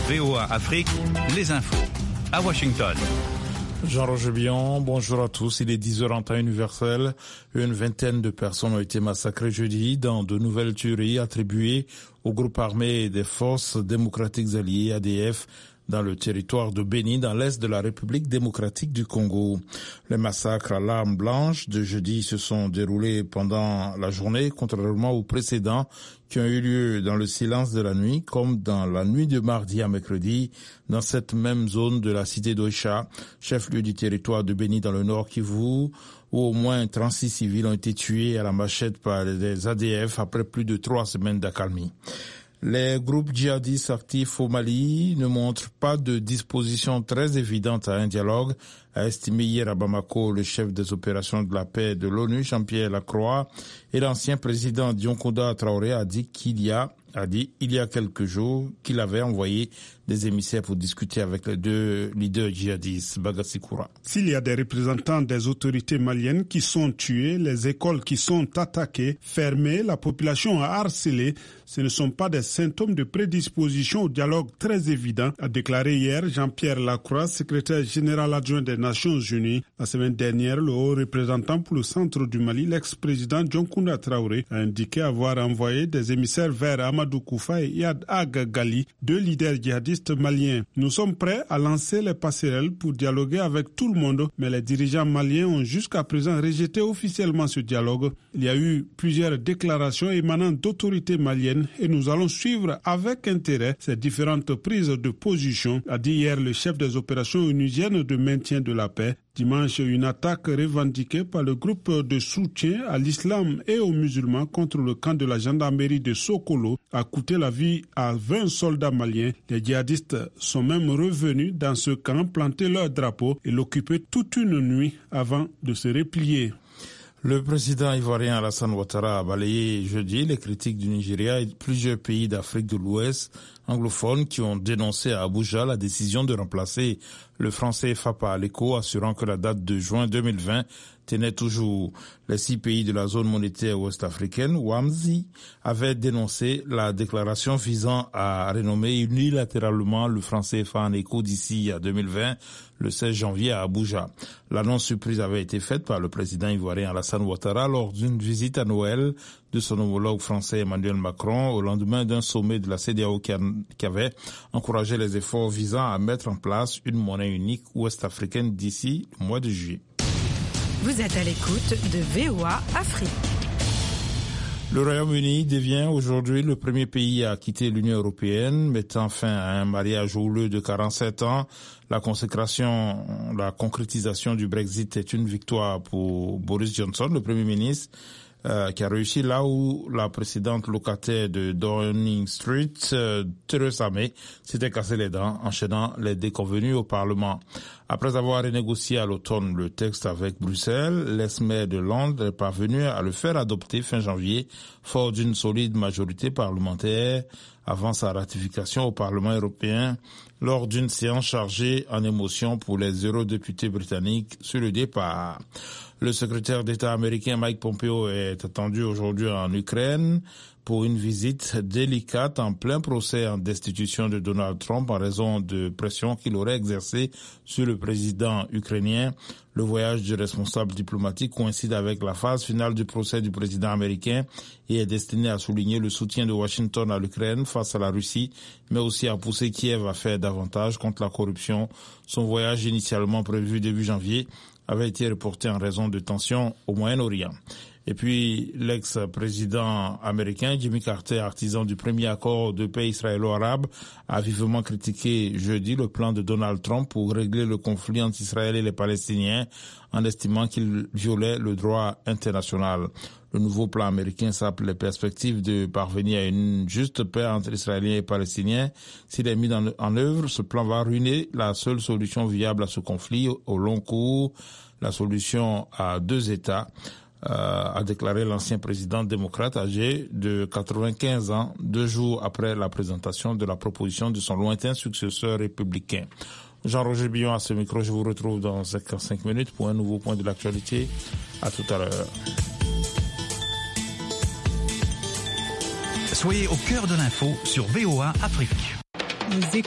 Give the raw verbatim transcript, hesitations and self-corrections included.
V O A Afrique, les infos. À Washington. Jean-Roger Bion, bonjour à tous. Il est dix heures en temps universel. Une vingtaine de personnes ont été massacrées jeudi dans de nouvelles tueries attribuées au groupe armé des forces démocratiques alliées A D F dans le territoire de Béni, dans l'est de la République démocratique du Congo. Les massacres à l'arme blanche de jeudi se sont déroulés pendant la journée, contrairement aux précédents qui ont eu lieu dans le silence de la nuit, comme dans la nuit de mardi à mercredi, dans cette même zone de la cité d'Oicha, chef-lieu du territoire de Béni dans le nord Kivu, où au moins trente-six civils ont été tués à la machette par des A D F après plus de trois semaines d'accalmie. Les groupes djihadistes actifs au Mali ne montrent pas de disposition très évidente à un dialogue, a estimé hier à Bamako le chef des opérations de la paix de l'ONU, Jean-Pierre Lacroix, et l'ancien président Dioncounda Traoré a dit qu'il y a, a dit il y a quelques jours qu'il avait envoyé des émissaires pour discuter avec les deux leaders djihadistes. Bagassi Koura. S'il y a des représentants des autorités maliennes qui sont tués, les écoles qui sont attaquées, fermées, la population harcelée, ce ne sont pas des symptômes de prédisposition au dialogue très évident, a déclaré hier Jean-Pierre Lacroix, secrétaire général adjoint des Nations Unies. La semaine dernière, le haut représentant pour le centre du Mali, l'ex-président Dioncounda Traoré, a indiqué avoir envoyé des émissaires vers Amadou Koufa et Yad Ag Gali, deux leaders djihadistes maliens. Nous sommes prêts à lancer les passerelles pour dialoguer avec tout le monde, mais les dirigeants maliens ont jusqu'à présent rejeté officiellement ce dialogue. Il y a eu plusieurs déclarations émanant d'autorités maliennes et nous allons suivre avec intérêt ces différentes prises de position, a dit hier le chef des opérations onusiennes de maintien de la paix. Dimanche, une attaque revendiquée par le groupe de soutien à l'islam et aux musulmans contre le camp de la gendarmerie de Sokolo a coûté la vie à vingt soldats maliens. Les djihadistes sont même revenus dans ce camp, planter leur drapeau et l'occuper toute une nuit avant de se replier. Le président ivoirien Alassane Ouattara a balayé jeudi les critiques du Nigeria et de plusieurs pays d'Afrique de l'Ouest anglophones qui ont dénoncé à Abuja la décision de remplacer le franc C F A par l'Eco, assurant que la date de juin deux mille vingt tenait toujours. Les six pays de la zone monétaire ouest-africaine, WAMSI, avaient dénoncé la déclaration visant à renommer unilatéralement le franc C F A en Eco d'ici à deux mille vingt, le seize janvier à Abuja. L'annonce surprise avait été faite par le président ivoirien Alassane Ouattara lors d'une visite à Noël de son homologue français Emmanuel Macron au lendemain d'un sommet de la C E D E A O qui avait encouragé les efforts visant à mettre en place une monnaie unique ouest-africaine d'ici le mois de juillet. Vous êtes à l'écoute de V O A Afrique. Le Royaume-Uni devient aujourd'hui le premier pays à quitter l'Union européenne, mettant fin à un mariage houleux de quarante-sept ans. La consécration, la concrétisation du Brexit est une victoire pour Boris Johnson, le Premier ministre, Euh, qui a réussi là où la précédente locataire de Downing Street, euh, Theresa May, s'était cassé les dents, enchaînant les déconvenues au Parlement. Après avoir renégocié à l'automne le texte avec Bruxelles, l'ex-maire de Londres est parvenu à le faire adopter fin janvier, fort d'une solide majorité parlementaire, avant sa ratification au Parlement européen, lors d'une séance chargée en émotion pour les eurodéputés britanniques sur le départ. Le secrétaire d'État américain Mike Pompeo est attendu aujourd'hui en Ukraine pour une visite délicate en plein procès en destitution de Donald Trump en raison de pression qu'il aurait exercée sur le président ukrainien. Le voyage du responsable diplomatique coïncide avec la phase finale du procès du président américain et est destiné à souligner le soutien de Washington à l'Ukraine face à la Russie, mais aussi à pousser Kiev à faire davantage contre la corruption. Son voyage initialement prévu début janvier avait été reporté en raison de tensions au Moyen-Orient. Et puis, l'ex-président américain Jimmy Carter, artisan du premier accord de paix israélo-arabe, a vivement critiqué jeudi le plan de Donald Trump pour régler le conflit entre Israël et les Palestiniens, en estimant qu'il violait le droit international. Le nouveau plan américain s'appelle les perspectives de parvenir à une juste paix entre Israéliens et Palestiniens. S'il est mis en œuvre, ce plan va ruiner la seule solution viable à ce conflit au long cours, la solution à deux États. Euh, a déclaré l'ancien président démocrate âgé de quatre-vingt-quinze ans, deux jours après la présentation de la proposition de son lointain successeur républicain. Jean-Roger Bion à ce micro, je vous retrouve dans cinq minutes pour un nouveau point de l'actualité. À tout à l'heure. Soyez au cœur de l'info sur V O A Afrique. Vous